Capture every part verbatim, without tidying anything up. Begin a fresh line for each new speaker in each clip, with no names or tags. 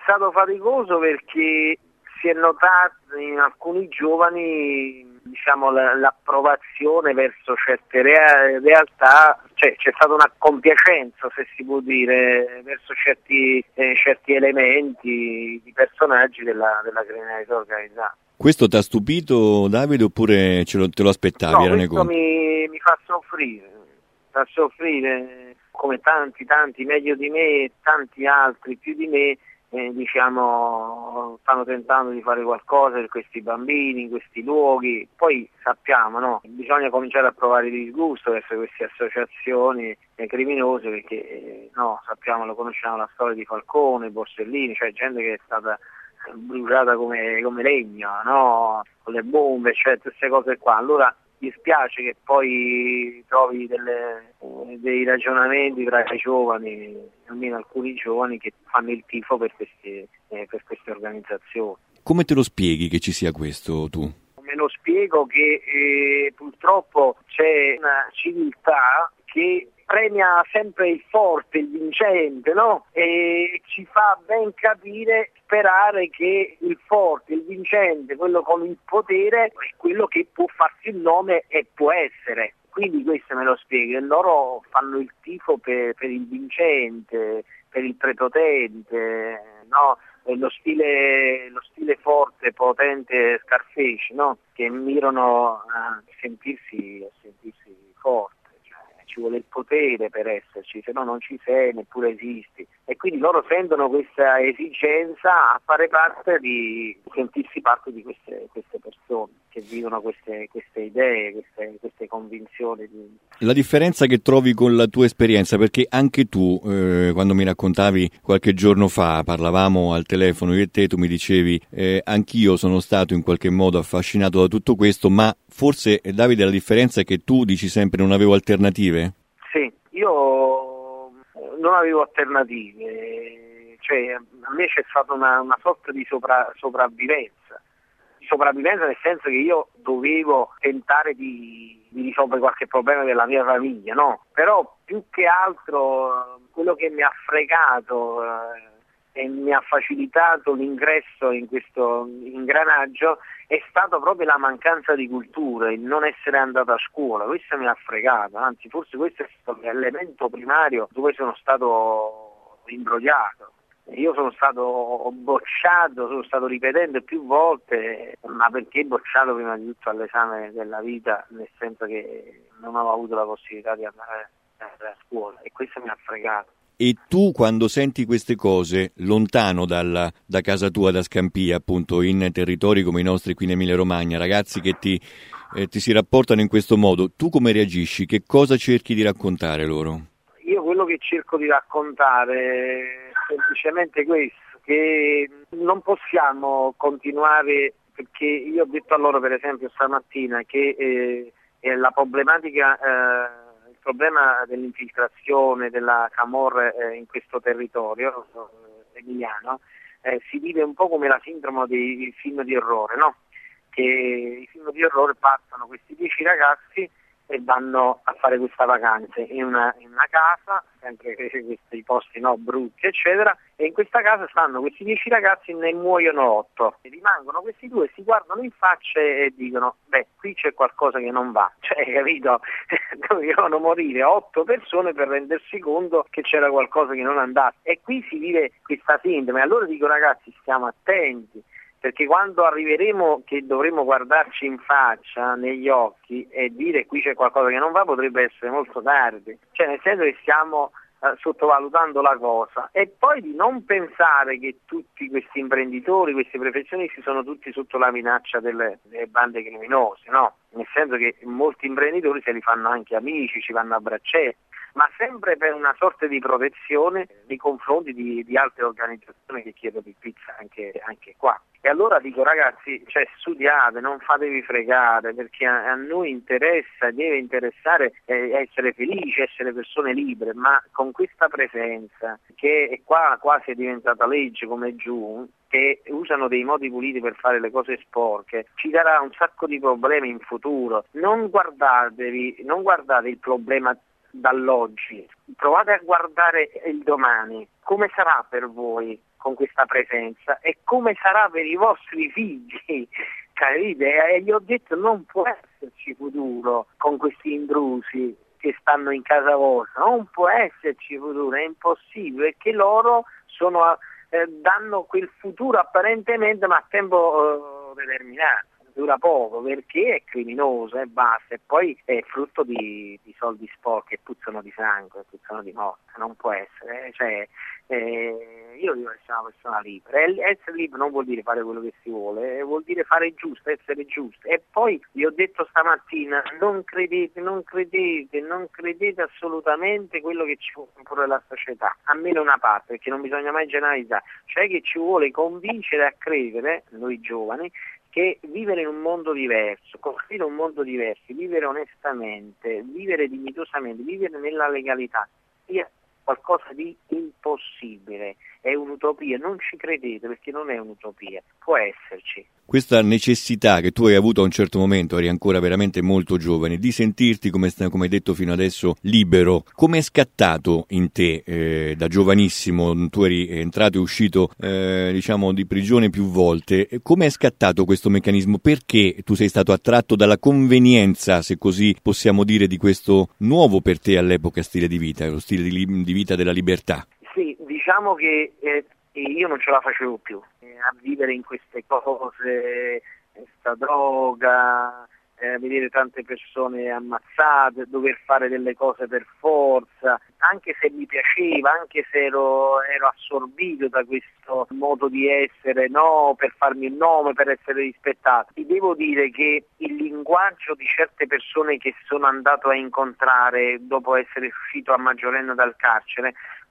stato faticoso perché si è notato in alcuni giovani, diciamo, l'approvazione verso certe rea- realtà, cioè c'è stata una compiacenza, se si può dire, verso certi, eh, certi elementi di personaggi della, della criminalità organizzata.
Questo ti ha stupito, Davide, oppure ce lo, te lo aspettavi?
No,
Era
questo mi, mi fa soffrire, fa soffrire come tanti, tanti meglio di me, tanti altri più di me, eh, diciamo, stanno tentando di fare qualcosa per questi bambini, in questi luoghi. Poi sappiamo, no? Bisogna cominciare a provare il disgusto verso queste associazioni eh, criminose, perché eh, no, sappiamo, lo conosciamo la storia di Falcone, Borsellino, cioè gente che è stata bruciata come, come legno, no? Con le bombe, cioè tutte queste cose qua. Allora mi spiace che poi trovi delle, dei ragionamenti tra i giovani, almeno alcuni giovani, che fanno il tifo per queste, eh, per queste organizzazioni.
Come te lo spieghi che ci sia questo tu?
Me lo spiego che eh, purtroppo c'è una civiltà che premia sempre il forte, il vincente, no? E ci fa ben capire, sperare che il forte, il vincente, quello con il potere, è quello che può farsi il nome e può essere. Quindi questo me lo spiego, e loro fanno il tifo per, per il vincente, per il prepotente, no? Lo stile, lo stile forte, potente Scarface, no? Che mirano a sentirsi, a sentirsi forti. Ci vuole il potere per esserci, se no non ci sei, neppure esisti. E quindi loro sentono questa esigenza a fare parte di sentirsi parte di queste, queste persone che vivono queste, queste idee, queste, queste convinzioni. Di...
La differenza che trovi con la tua esperienza, perché anche tu, eh, quando mi raccontavi qualche giorno fa, parlavamo al telefono io e te, tu mi dicevi eh, anch'io sono stato in qualche modo affascinato da tutto questo, ma forse, Davide, la differenza è che tu dici sempre non avevo alternative?
Sì, io non avevo alternative, cioè a me c'è stata una, una sorta di sopra, sopravvivenza, sopravvivenza nel senso che io dovevo tentare di, di risolvere qualche problema della mia famiglia, no? Però più che altro quello che mi ha fregato eh, e mi ha facilitato l'ingresso in questo ingranaggio è stato proprio la mancanza di cultura, il non essere andato a scuola. Questo mi ha fregato, anzi forse questo è stato l'elemento primario dove sono stato imbrogliato. Io sono stato bocciato, sono stato ripetendo più volte, ma perché bocciato prima di tutto all'esame della vita, nel senso che non avevo avuto la possibilità di andare a scuola, e questo mi ha fregato.
E tu, quando senti queste cose lontano dalla, da casa tua, da Scampia, appunto in territori come i nostri qui in Emilia Romagna, ragazzi che ti, eh, ti si rapportano in questo modo, tu come reagisci? Che cosa cerchi di raccontare loro?
Io quello che cerco di raccontare è semplicemente questo, che non possiamo continuare, perché io ho detto a loro per esempio stamattina che eh, è la problematica, eh, il problema dell'infiltrazione della Camorra eh, in questo territorio eh, emiliano eh, si vive un po' come la sindrome dei film di orrore, no? Che i film di orrore passano questi dieci ragazzi e vanno a fare questa vacanza in una, in una casa, sempre questi posti no, brutti eccetera, e in questa casa stanno questi dieci ragazzi e ne muoiono otto, e rimangono questi due, si guardano in faccia e dicono beh, qui c'è qualcosa che non va, cioè capito, dovevano morire otto persone per rendersi conto che c'era qualcosa che non andava, e qui si vive questa sindrome. Allora dico ragazzi, stiamo attenti, perché quando arriveremo che dovremo guardarci in faccia, negli occhi e dire qui c'è qualcosa che non va, potrebbe essere molto tardi, cioè nel senso che stiamo eh, sottovalutando la cosa. E poi di non pensare che tutti questi imprenditori, questi professionisti sono tutti sotto la minaccia delle, delle bande criminose, no? Nel senso che molti imprenditori se li fanno anche amici, ci vanno a braccetto, ma sempre per una sorta di protezione nei confronti di, di altre organizzazioni che chiedono di pizza anche, anche qua. E allora dico ragazzi, cioè, studiate, non fatevi fregare, perché a, a noi interessa, deve interessare eh, essere felici, essere persone libere, ma con questa presenza che è qua quasi è diventata legge come giù, che usano dei modi puliti per fare le cose sporche, ci darà un sacco di problemi in futuro. Non guardatevi, non guardate il problema dall'oggi, provate a guardare il domani, come sarà per voi, con questa presenza, e come sarà per i vostri figli, capite? E gli ho detto non può esserci futuro con questi intrusi che stanno in casa vostra, non può esserci futuro, è impossibile, perché loro sono, eh, danno quel futuro apparentemente ma a tempo eh, determinato. Dura poco perché è criminoso e basta, e poi è frutto di, di soldi sporchi che puzzano di sangue, puzzano di morte, non può essere, cioè, eh, io dico che sono una persona libera, e essere libero non vuol dire fare quello che si vuole, vuol dire fare giusto, essere giusto. E poi vi ho detto stamattina, non credete, non credete, non credete assolutamente quello che ci vuole imporre la società, almeno una parte, perché non bisogna mai generalizzare, cioè che ci vuole convincere a credere, noi giovani, che vivere in un mondo diverso, costruire un mondo diverso, vivere onestamente, vivere dignitosamente, vivere nella legalità, sia qualcosa di impossibile, è un'utopia, non ci credete perché non è un'utopia, può esserci.
Questa necessità che tu hai avuto a un certo momento, eri ancora veramente molto giovane, di sentirti, come, come hai detto fino adesso, libero, come è scattato in te eh, da giovanissimo? Tu eri entrato e uscito eh, diciamo di prigione più volte, come è scattato questo meccanismo? Perché tu sei stato attratto dalla convenienza, se così possiamo dire, di questo nuovo per te all'epoca stile di vita, lo stile di, di vita della libertà?
Sì, diciamo che eh, io non ce la facevo più eh, a vivere in queste cose, questa droga, eh, vedere tante persone ammazzate, dover fare delle cose per forza, anche se mi piaceva, anche se ero, ero assorbito da questo modo di essere, no, per farmi un nome, per essere rispettato. Ti devo dire che il linguaggio di certe persone che sono andato a incontrare dopo essere uscito a maggiorenne dal carcere,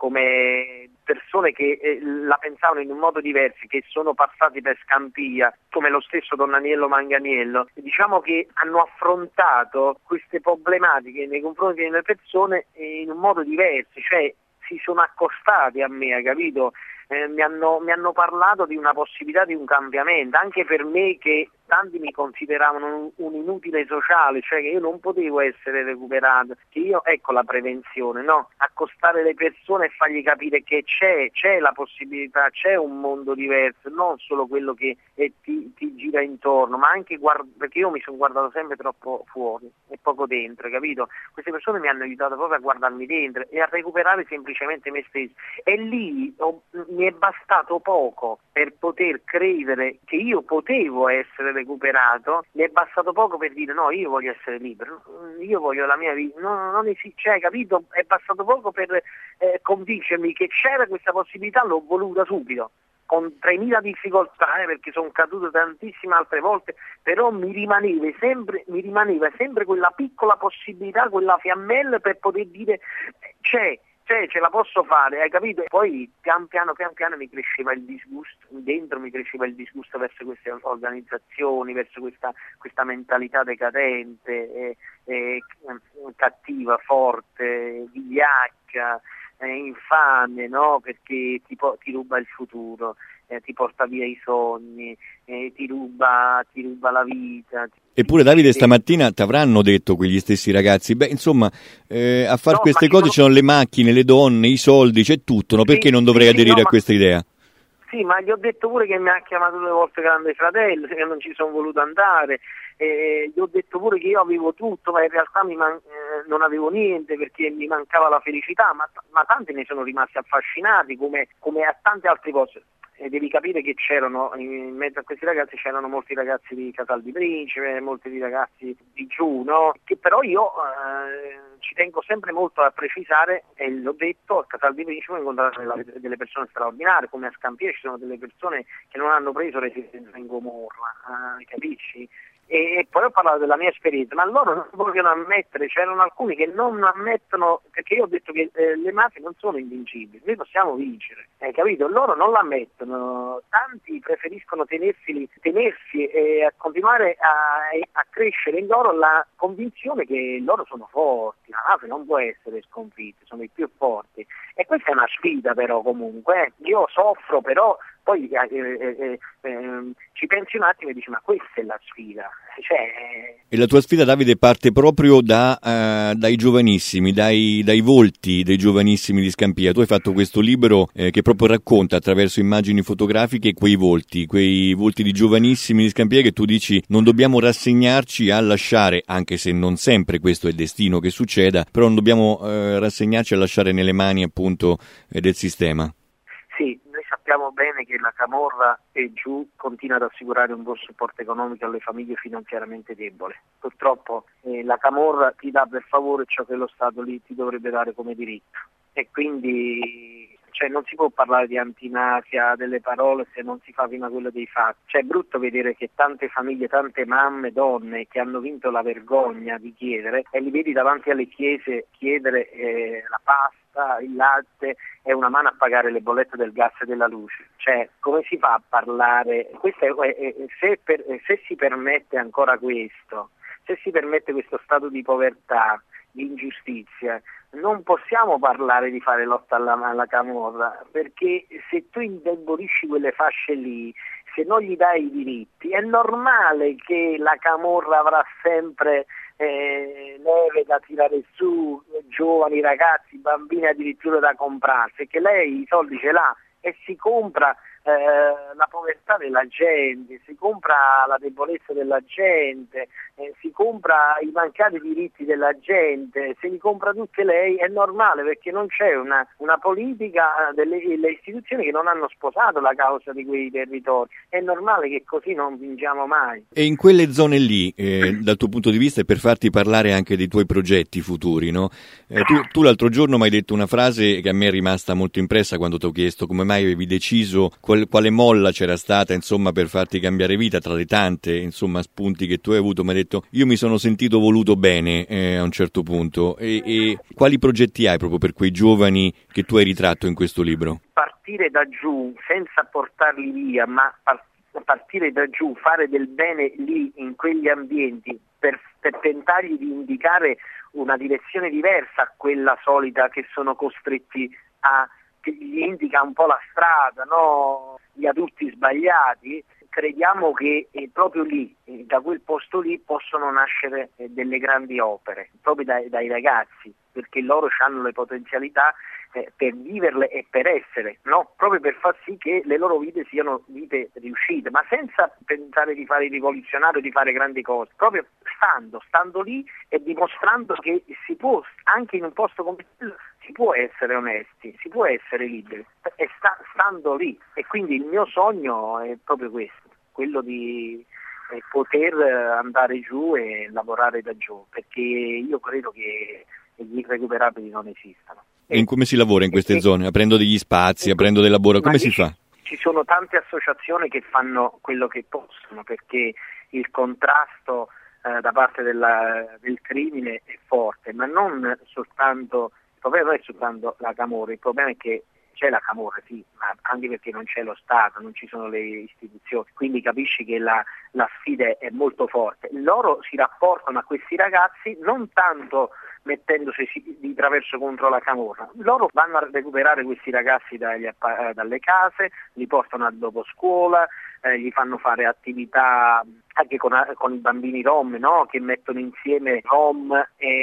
come persone che eh, la pensavano in un modo diverso, che sono passati per Scampia, come lo stesso Don Aniello Manganiello, diciamo che hanno affrontato queste problematiche nei confronti delle persone in un modo diverso, cioè si sono accostati a me, hai capito? Eh, mi hanno, mi hanno parlato di una possibilità di un cambiamento, anche per me che tanti mi consideravano un, un inutile sociale, cioè che io non potevo essere recuperato, che io, ecco la prevenzione, no? Accostare le persone e fargli capire che c'è, c'è la possibilità, c'è un mondo diverso, non solo quello che eh, ti, ti gira intorno, ma anche guard- perché io mi sono guardato sempre troppo fuori e poco dentro, capito? Queste persone mi hanno aiutato proprio a guardarmi dentro e a recuperare semplicemente me stesso, e lì ho, mi è bastato poco per poter credere che io potevo essere recuperato, mi è bastato poco per dire no, io voglio essere libero, io voglio la mia vita, no, non esiste, cioè, capito? È bastato poco per eh, convincermi che c'era questa possibilità, l'ho voluta subito, con tremila difficoltà, eh, perché sono caduto tantissime altre volte, però mi rimaneva sempre, mi rimaneva sempre quella piccola possibilità, quella fiammella per poter dire c'è, c'è, ce la posso fare, hai capito? E poi pian piano, pian piano mi cresceva il disgusto, dentro mi cresceva il disgusto verso queste organizzazioni, verso questa, questa mentalità decadente, eh, eh, cattiva, forte, vigliacca, eh, infame, no? Perché ti, po- ti ruba il futuro, eh, ti porta via i sogni, eh, ti ruba, ti ruba la vita.
Eppure Davide stamattina ti avranno detto quegli stessi ragazzi, beh insomma eh, a far
no,
queste cose ci sono... sono le macchine, le donne, i soldi, c'è tutto, no? Perché
sì,
non dovrei
sì,
aderire
no,
a questa idea?
Sì, ma gli ho detto pure che mi ha chiamato due volte Grande Fratello, che non ci sono voluto andare, eh, gli ho detto pure che io avevo tutto, ma in realtà mi man- eh, non avevo niente perché mi mancava la felicità, ma, ma tanti ne sono rimasti affascinati come, come a tante altre cose. E devi capire che c'erano, in mezzo a questi ragazzi c'erano molti ragazzi di Casal di Principe, molti ragazzi di giù, no? Che però io eh, ci tengo sempre molto a precisare, e l'ho detto, a Casal di Principe ho incontrato delle persone straordinarie, come a Scampia ci sono delle persone che non hanno preso residenza in Gomorra, eh, capisci? E poi ho parlato della mia esperienza, ma loro non vogliono ammettere, c'erano alcuni che non ammettono, perché io ho detto che eh, le mafie non sono invincibili, noi possiamo vincere, hai capito? Loro non l'ammettono, tanti preferiscono tenersi, tenersi e a continuare a, a crescere in loro la convinzione che loro sono forti, la mafia non può essere sconfitta, sono i più forti, e questa è una sfida però comunque, eh. Io soffro però Poi eh, eh, eh, ci pensi un attimo e dici ma questa è la sfida. Cioè...
E la tua sfida, Davide, parte proprio da, uh, dai giovanissimi, dai, dai volti dei giovanissimi di Scampia. Tu hai fatto questo libro eh, che proprio racconta attraverso immagini fotografiche quei volti, quei volti di giovanissimi di Scampia che tu dici non dobbiamo rassegnarci a lasciare, anche se non sempre questo è il destino che succeda, però non dobbiamo eh, rassegnarci a lasciare nelle mani appunto eh, del sistema.
Sì, noi sappiamo bene che la camorra e giù continua ad assicurare un buon supporto economico alle famiglie finanziariamente deboli. Purtroppo eh, la camorra ti dà per favore ciò che lo Stato lì ti dovrebbe dare come diritto e quindi cioè, non si può parlare di antimafia, delle parole se non si fa prima quello dei fatti. Cioè, è brutto vedere che tante famiglie, tante mamme, donne che hanno vinto la vergogna di chiedere e li vedi davanti alle chiese chiedere eh, la pasta, il latte e una mano a pagare le bollette del gas e della luce. Cioè, come si fa a parlare? Questo è, è, se, per, se si permette ancora questo, se si permette questo stato di povertà, di ingiustizia, non possiamo parlare di fare lotta alla, alla camorra, perché se tu indebolisci quelle fasce lì, se non gli dai i diritti, è normale che la camorra avrà sempre eh, neve da tirare su, giovani, ragazzi, bambini addirittura da comprarsi, che lei i soldi ce l'ha e si compra eh, la povertà della gente, si compra la debolezza della gente, eh, si compra i mancati diritti della gente, se li compra tutte lei è normale perché non c'è una, una politica delle le istituzioni che non hanno sposato la causa di quei territori, è normale che così non vinciamo mai.
E in quelle zone lì, eh, dal tuo punto di vista e per farti parlare anche dei tuoi progetti futuri, no? Eh, tu, tu l'altro giorno mi hai detto una frase che a me è rimasta molto impressa quando ti ho chiesto come mai avevi deciso qual, quale molla c'era stata insomma per farti cambiare vita tra le tante insomma spunti che tu hai avuto. Mi hai detto io mi sono sentito voluto bene eh, a un certo punto e, e quali progetti hai proprio per quei giovani che tu hai ritratto in questo libro?
Partire da giù senza portarli via, ma partire partire da giù, fare del bene lì in quegli ambienti per, per tentargli di indicare una direzione diversa a quella solita che sono costretti a, che gli indica un po' la strada, no? Gli adulti sbagliati. Crediamo che eh, proprio lì, eh, da quel posto lì possono nascere eh, delle grandi opere, proprio dai, dai ragazzi, perché loro hanno le potenzialità eh, per viverle e per essere, no? Proprio per far sì che le loro vite siano vite riuscite, ma senza pensare di fare il rivoluzionario, di fare grandi cose, proprio stando, stando lì e dimostrando che si può, anche in un posto come quello, si può essere onesti, si può essere liberi, e sta, stando lì. E quindi il mio sogno è proprio questo, quello di eh, poter andare giù e lavorare da giù, perché io credo che gli irrecuperabili non esistano.
E in come si lavora in queste
e,
zone? Aprendo degli spazi, e, aprendo del lavoro, come si fa?
Ci sono tante associazioni che fanno quello che possono, perché il contrasto eh, da parte della, del crimine è forte, ma non soltanto, il problema non è soltanto la camorra, il problema è che c'è la camorra, sì, ma anche perché non c'è lo Stato, non ci sono le istituzioni, quindi capisci che la, la sfida è molto forte. Loro si rapportano a questi ragazzi non tanto mettendosi di traverso contro la camorra, loro vanno a recuperare questi ragazzi dagli, dalle case, li portano a dopo scuola, eh, gli fanno fare attività anche con, con i bambini rom, no? Che mettono insieme rom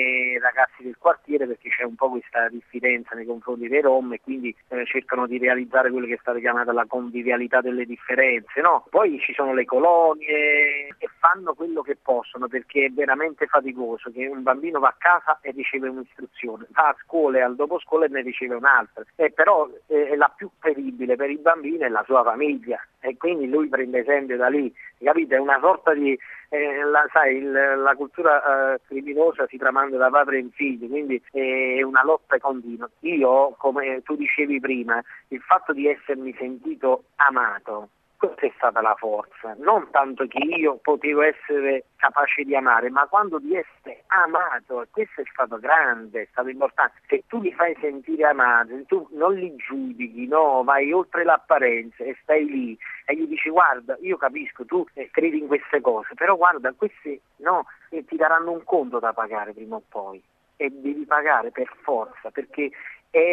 e ragazzi del quartiere, perché c'è un po' questa diffidenza nei confronti dei rom e quindi eh, cercano di realizzare quello che è stata chiamata la convivialità delle differenze, no? Poi ci sono le colonie e fanno quello che possono, perché è veramente faticoso che un bambino va a casa e riceve un'istruzione, va a scuola e al dopo scuola e ne riceve un'altra, e però eh, la più terribile per il bambino è la sua famiglia e quindi lui prende esempio da lì, capite? È una sorta di eh, la, sai, il, la cultura eh, criminosa si tramanda da padre in figlio, quindi è una lotta continua. Io, come tu dicevi prima, il fatto di essermi sentito amato, questa è stata la forza, non tanto che io potevo essere capace di amare, ma quando di essere amato, e questo è stato grande, è stato importante. Se tu li fai sentire amati, se tu non li giudichi, no, vai oltre l'apparenza e stai lì e gli dici guarda, io capisco, tu eh, credi in queste cose, però guarda, questi no, eh, ti daranno un conto da pagare prima o poi, e devi pagare per forza, perché è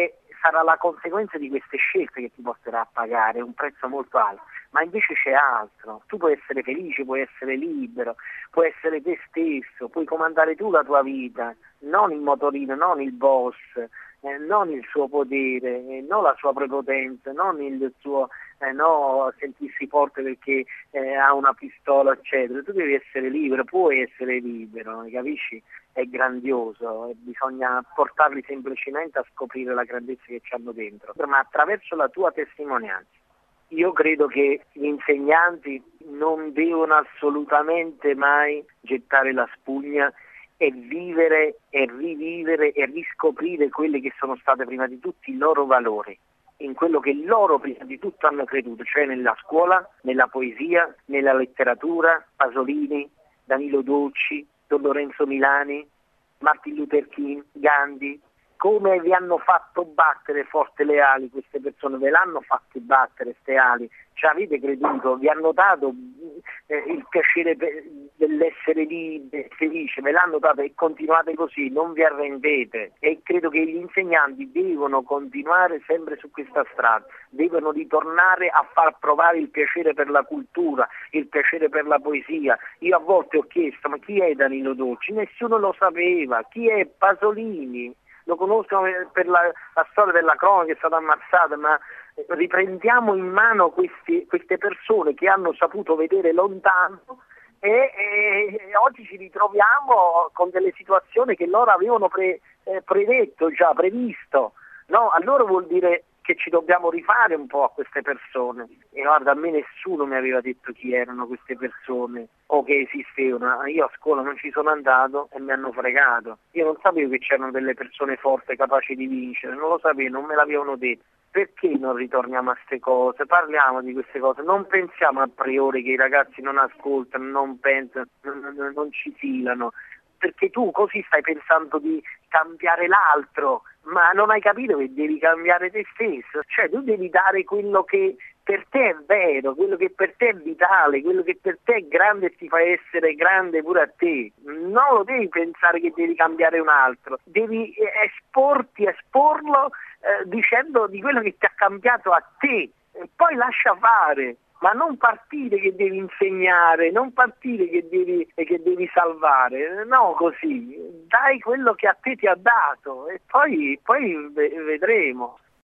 sarà la conseguenza di queste scelte che ti porterà a pagare un prezzo molto alto, ma invece c'è altro. Tu puoi essere felice, puoi essere libero, puoi essere te stesso, puoi comandare tu la tua vita, non il motorino, non il boss, eh, non il suo potere, eh, non la sua prepotenza, non il suo eh, no, sentirsi forte perché eh, ha una pistola, eccetera. Tu devi essere libero, puoi essere libero, capisci? È grandioso, e bisogna portarli semplicemente a scoprire la grandezza che c'hanno dentro, ma attraverso la tua testimonianza. Io credo che gli insegnanti non devono assolutamente mai gettare la spugna e vivere e rivivere e riscoprire quelli che sono state prima di tutto i loro valori, in quello che loro prima di tutto hanno creduto, cioè nella scuola, nella poesia, nella letteratura, Pasolini, Danilo Dolci, Don Lorenzo Milani, Martin Luther King, Gandhi. Come vi hanno fatto battere forte le ali queste persone, ve l'hanno fatto battere queste ali, ci avete creduto, vi hanno dato eh, il piacere dell'essere liberi, felice, ve l'hanno dato e continuate così, non vi arrendete, e credo che gli insegnanti devono continuare sempre su questa strada, devono ritornare a far provare il piacere per la cultura, il piacere per la poesia. Io a volte ho chiesto, ma chi è Danilo Dolci? Nessuno lo sapeva. Chi è Pasolini? Lo conoscono per la, la storia della cronaca, che è stata ammazzata, ma riprendiamo in mano questi, queste persone che hanno saputo vedere lontano e, e, e oggi ci ritroviamo con delle situazioni che loro avevano pre, eh, predetto già, previsto. No? Allora vuol dire che ci dobbiamo rifare un po' a queste persone. E guarda, a me nessuno mi aveva detto chi erano queste persone o che esistevano. Io a scuola non ci sono andato e mi hanno fregato. Io non sapevo che c'erano delle persone forti capaci di vincere, non lo sapevo, non me l'avevano detto. Perché non ritorniamo a queste cose? Parliamo di queste cose, non pensiamo a priori che i ragazzi non ascoltano, non pensano, non, non, non ci filano. Perché tu così stai pensando di cambiare l'altro, ma non hai capito che devi cambiare te stesso, cioè tu devi dare quello che per te è vero, quello che per te è vitale, quello che per te è grande e ti fa essere grande pure a te. Non lo devi pensare che devi cambiare un altro, devi esporti, esporlo eh, dicendo di quello che ti ha cambiato a te, e poi lascia fare. Ma non partire che devi insegnare, non partire che devi, che devi salvare, no, così, dai quello che a te ti ha dato e poi, poi vedremo.